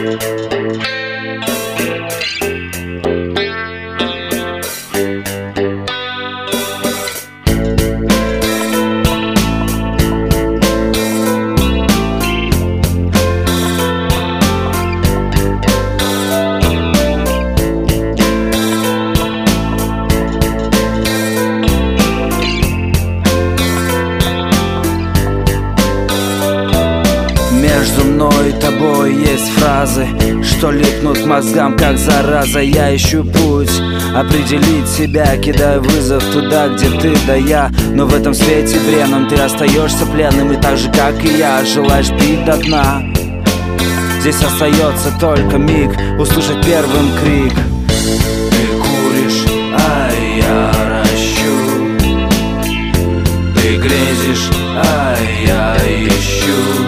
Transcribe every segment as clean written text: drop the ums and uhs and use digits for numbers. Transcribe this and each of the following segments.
Между мной и тобой есть фразы, что липнут к мозгам, как зараза. Я ищу путь, определить себя, кидаю вызов туда, где ты да я. Но в этом свете бренном ты остаешься пленным, и так же, как и я, желаешь пить до дна. Здесь остается только миг, услышать первым крик. Ты куришь, а я ращу. Ты грезишь, а я ищу.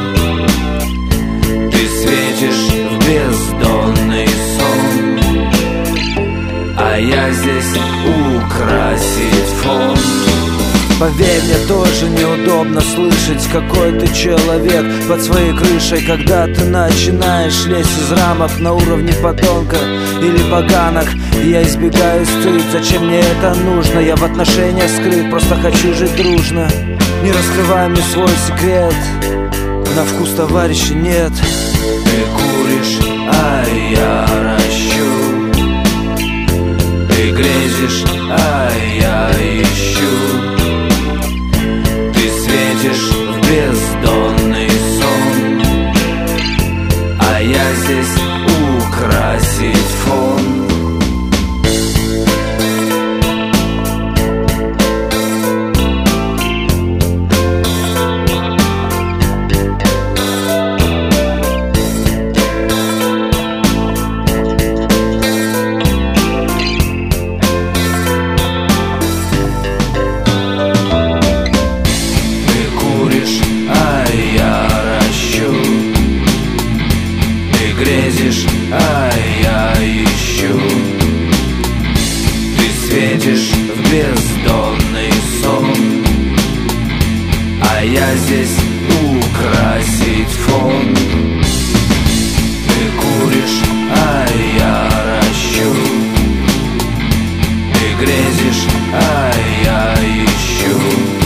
Светишь в бездонный сон, а я здесь украсить фон. Поверь, мне тоже неудобно слышать, какой ты человек под своей крышей, когда ты начинаешь лезть из рамок на уровне подонка или поганок. Я избегаю стыд, зачем мне это нужно? Я в отношениях скрыт, просто хочу жить дружно. Не раскрывай мне свой секрет, на вкус товарища нет. Ты куришь, а я ращу. Ты грезишь, а я ищу. Ты светишь в бездонный сон, а я здесь украсить фон. Грезишь, а я ищу. Ты светишь в бездонный сон, а я здесь украсить фон. Ты куришь, а я ращу. Ты грезишь, а я ищу.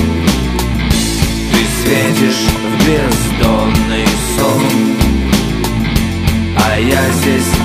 Ты светишь в бездонный сон, а я здесь